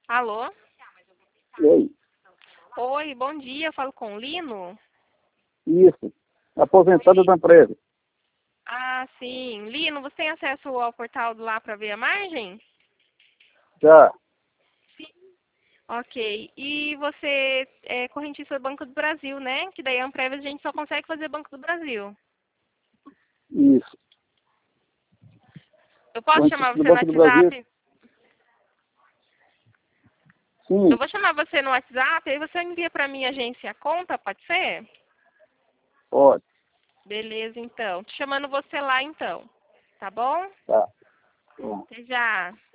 Alô? Oi, Oi, bom dia. Eu falo com o Lino? isso. Aposentado da empresa. Ah, sim. Lino, você tem acesso ao portal do lá para ver a margem? Já, Ok. E você é correntista do Banco do Brasil, né? Que daí a Amprev a gente só consegue fazer Banco do Brasil. isso. Eu posso Antes chamar do você no Banco do Brasil, WhatsApp? Eu sim, vou chamar você no WhatsApp, aí você envia para mim a agência a conta, pode ser? pode. Beleza, então. Tô chamando você lá, então. Tá bom? Tá. Bom. Até já.